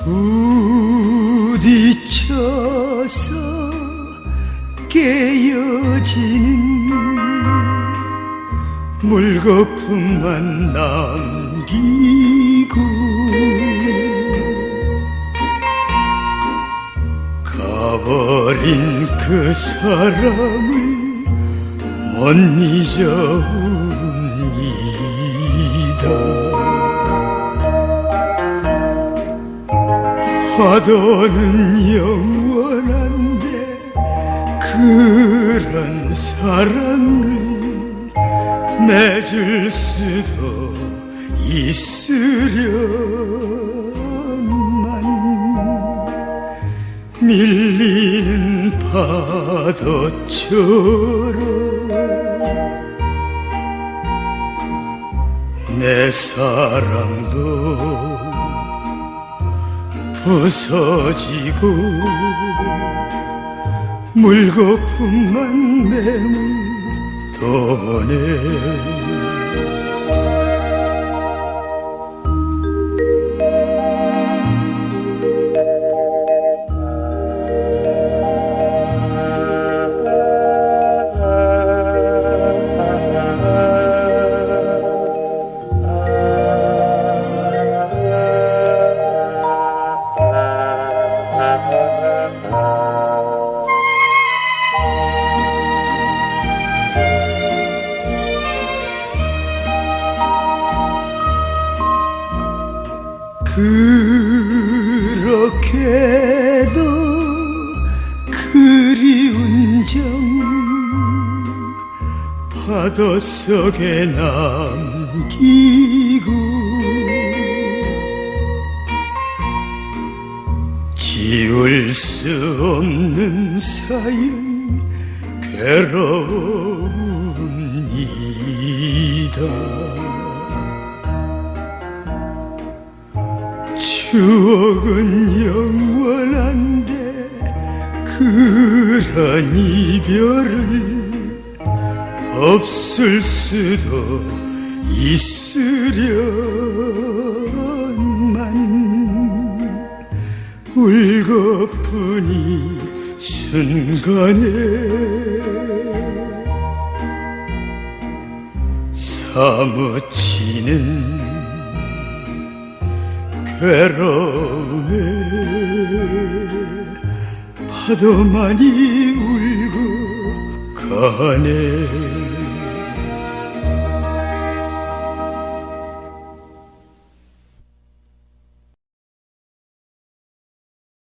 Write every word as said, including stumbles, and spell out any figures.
부딪혀서 깨어지는 물거품만 남기고 가버린 그 사람을 못 잊어옵니다. 파도는 영원한데 그런 사랑을 맺을 수도 있으련만 밀리는 파도처럼 내 사랑도 부서지고 물거품만 매물도네. 그렇게도 그리운 정 파도 속에 남기고 지울 수 없는 사연 괴로웁니다. 추억은 영원한데 그런 이별을 없을 수도 있으련만 울고픈 이 순간에 사무치는 괴로움에 파도만이 울고 가네.